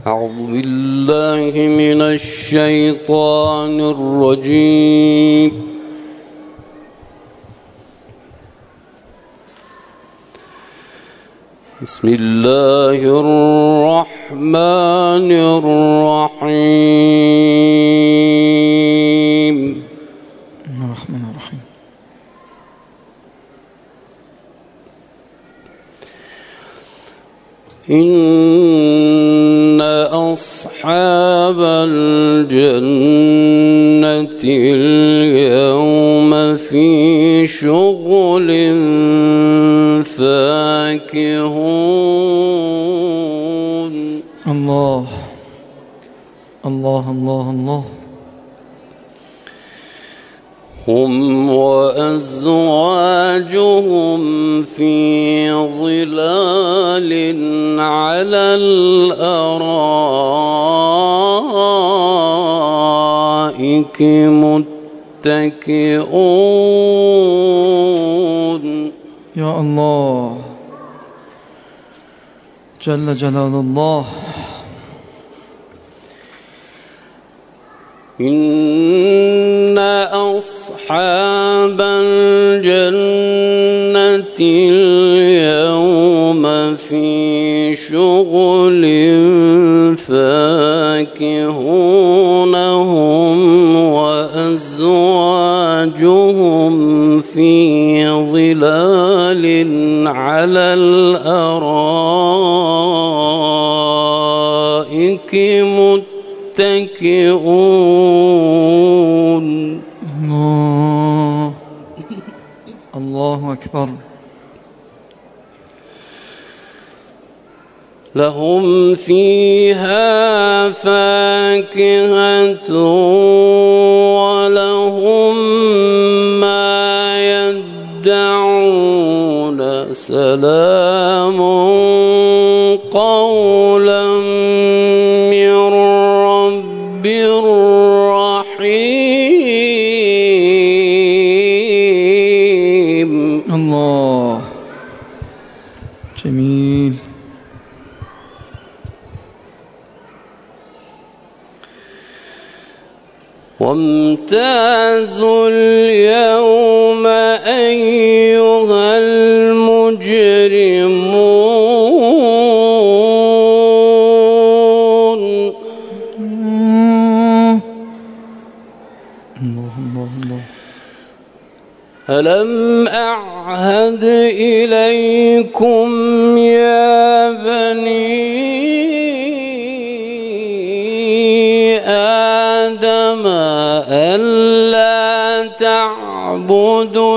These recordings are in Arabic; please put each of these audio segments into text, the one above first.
أعوذ بالله من الشيطان الرجيم. بسم الله الرحمن الرحيم. الرحمن الرحيم. إن أصحاب الجنة اليوم في شغل فاكهون. الله الله الله الله. هم وأزواجهم في ظلال على الأرائك متكئون. يا الله جل جلال الله. إن أصحاب الجنة اليوم في شغل فاكهون. هم وأزواجهم في ظلال على الأرائك متكئون. الله أكبر. لهم فيها فاكهة ولهم ما يدعون. سلام قولا من رب رحيم. الله جميل. وامتازوا اليوم أيها المجرمون. الله الله الله. ألم أعهد إليكم يا بني آدم ألا تعبدوا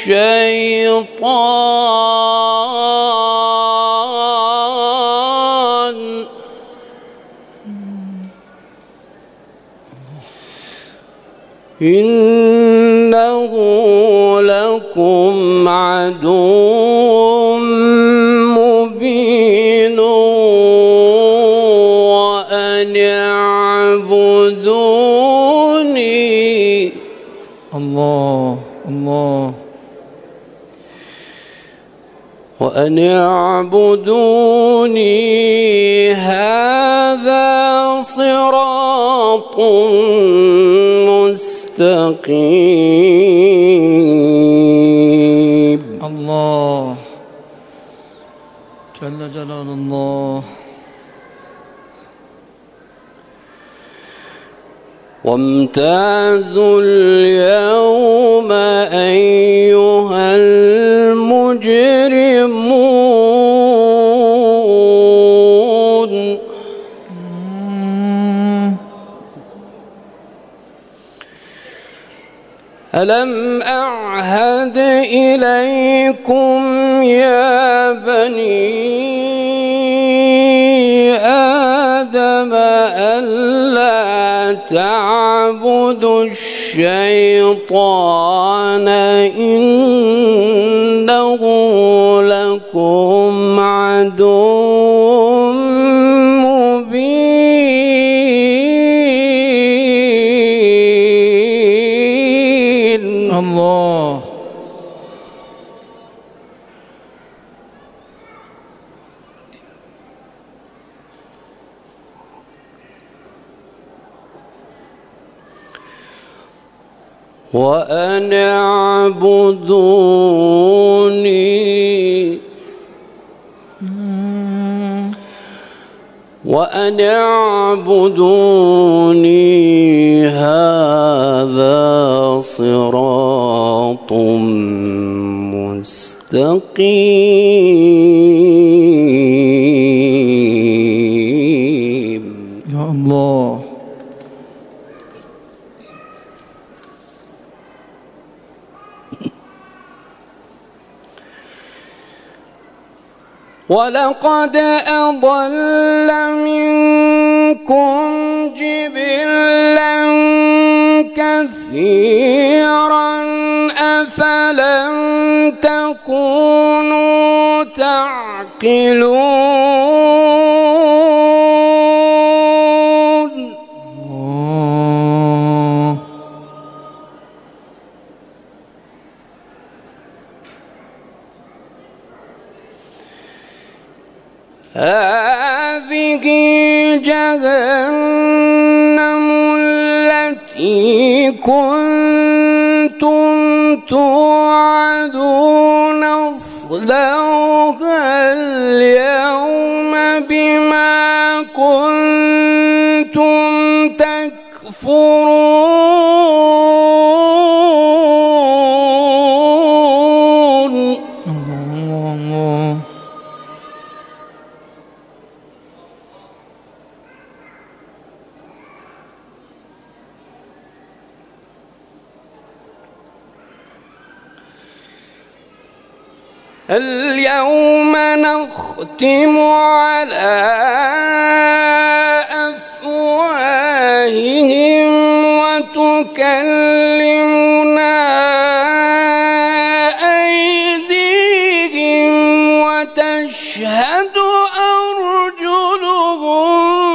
الشيطان إنه لكم عدو مبين. وأن اعبدوني. الله الله. وأن اعبدوني هذا صراط مستقيم. الله جل جلال الله. وامتازوا اليوم أيها المجرمون. ألم أعهد إليكم يا بني آدم ألا تعبدوا الشيطان إنه لكم عدو مبين. الله وأن اعبدوني هذا صراط مستقيم. يا الله. ولقد أضل منكم جبلا كثيرا أفلم تكونوا تعقلون. هذه جهنم التي كنتم توعدون اصلوها اليوم بما كنتم تكفرون. الله. اليوم نختم على أفواههم وتكلمنا أيديهم وتشهد أرجلهم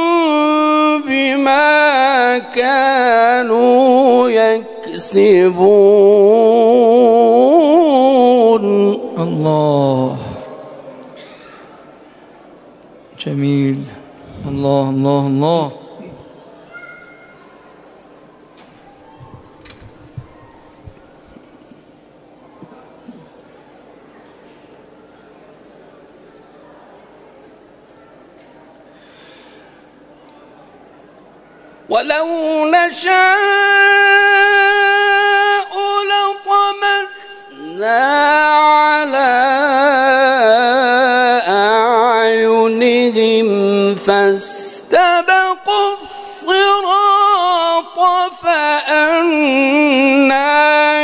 بما كانوا يكسبون. الله جميل. الله الله الله. ولو نشاء لطمسنا على أعينهم فاستبقوا الصراط فأنى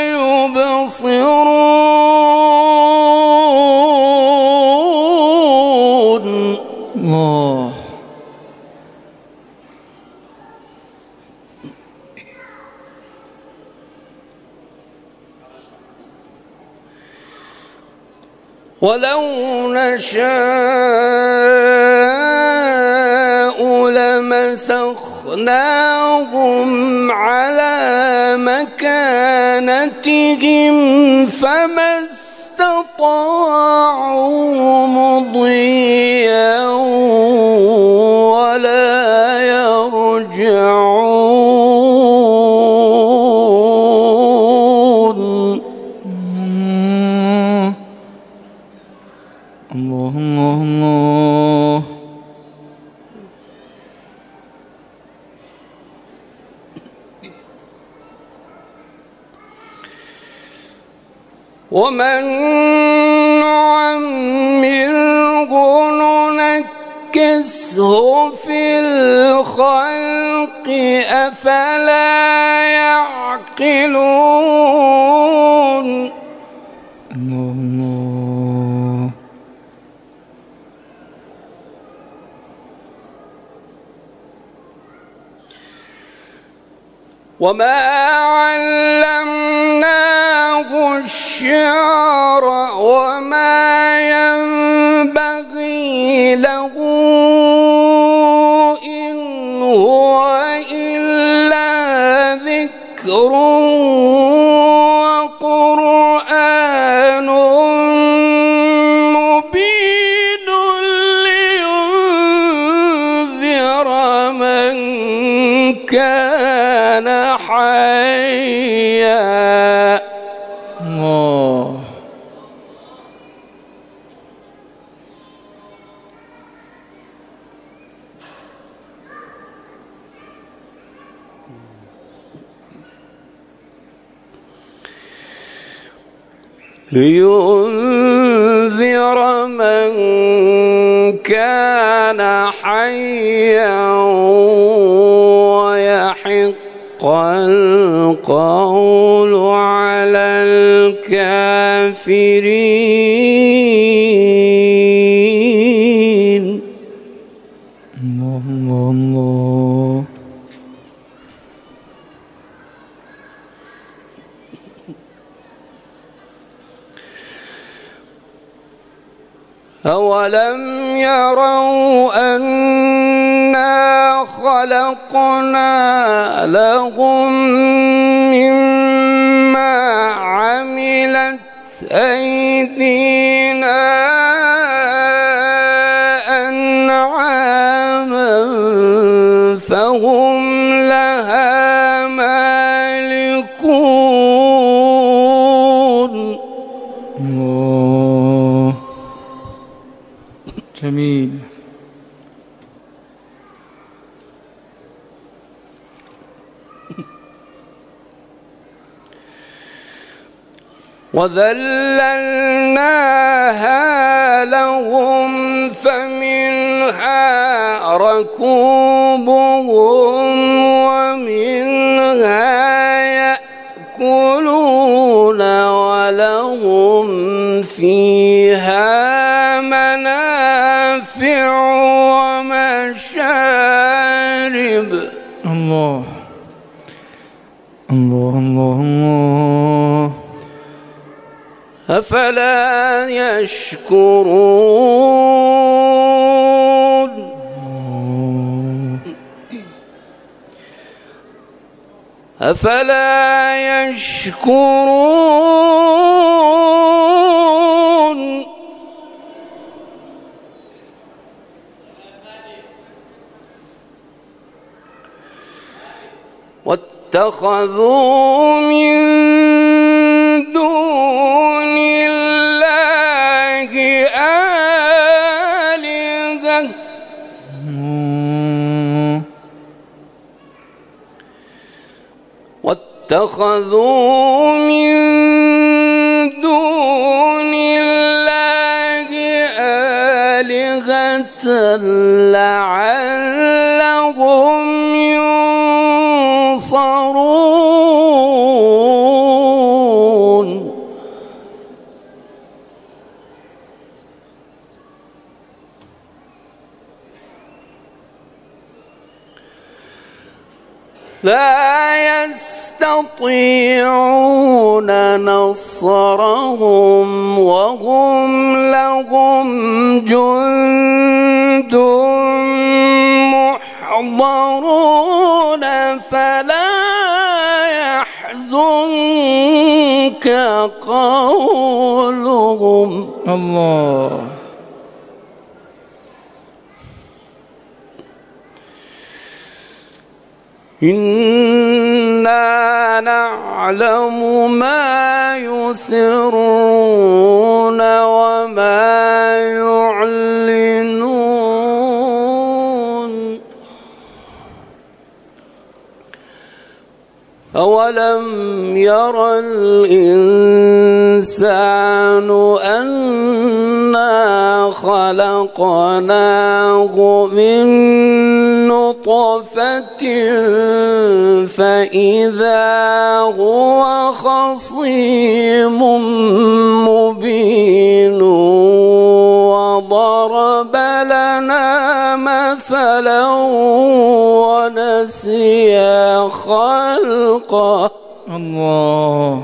يبصرون. الله. ولو نشاء لمسخناهم على مكانتهم فما استطاعوا مضيا ولا يرجعون. الله الله الله. ومن نعمره ننكسه في الخلق أفلا يعقلون. الله الله. وما علمناه الشعر وما ينبغي له إن هو إلا ذكر وقرآن مبين لينذر من كان حيا. لينذر من كان حيا ويحق القول على الكافرين. الله الله الله. أولم يروا أنا خلقنا لهم مما عملت أيدينا أنعاما فهم لها مالكون. الله جميل. وذللناها لهم فمنها ركوبهم ومنها يأكلون ولهم فيها منافع ومشارب. الله الله الله الله. أفلا يشكرون أفلا يشكرون واتخذوا من دون الله آلهة واتخذوا من دون الله آلهة لعلهم ينصرون. لا يستطيعون نصرهم وهم لهم جند محضرون فلا يحزنك قولهم. الله إنا نعلم ما يسرون وما يعلنون. أولم ير الإنسان أنا خلقناه من نطفة فإذا هو خصيم مبين وضرب لنا مثلا ونسي خلقه. الله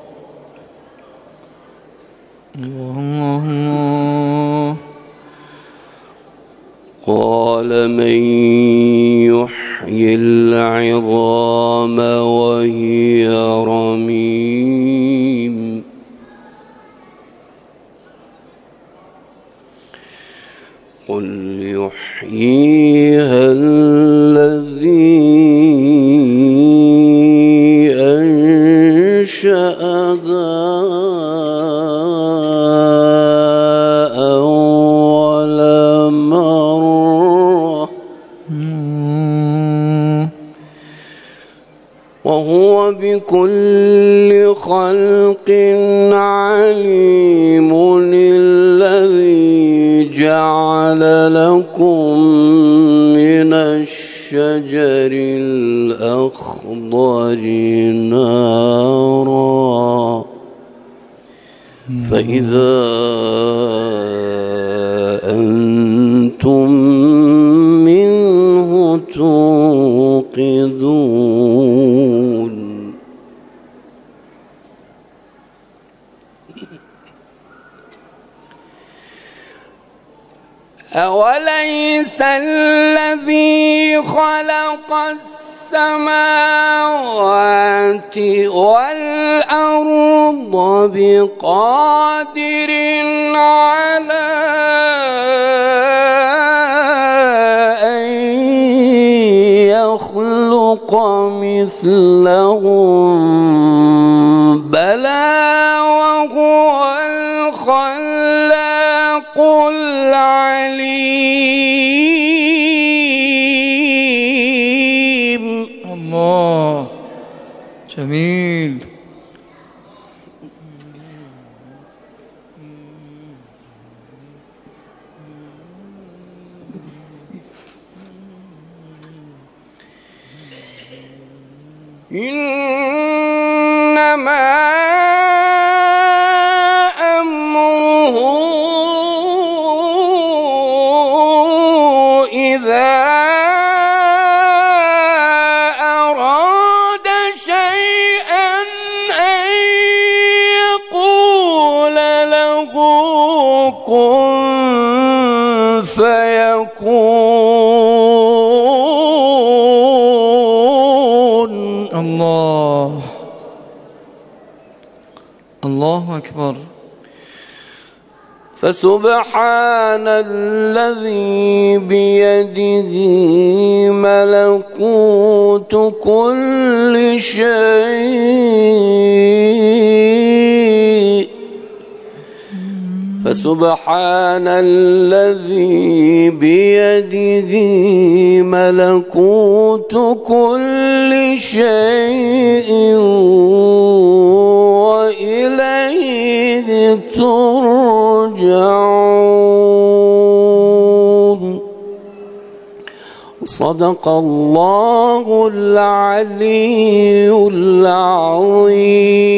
الله الله. قال من يحيي العظام وهي رميم قل يحييها الذي أنشأها أول مرة وهو بكل خلق عليم الذي جعل لكم من الشجر الأخضر نارا فإذا أنتم منه توقدون أوليس الذي خلق السماوات والأرض بقادر على أن يخلق مثلهم بلى وهو الخلاق العليم. الله جميل. إنما أمره إذا أراد شيئا أن يقول له كن فيكون. الله أكبر. فسبحان الذي بيده ملكوت كل شيء فسبحان الذي بيده ملكوت كل شيء وإليه ترجعون. صدق الله العلي العظيم.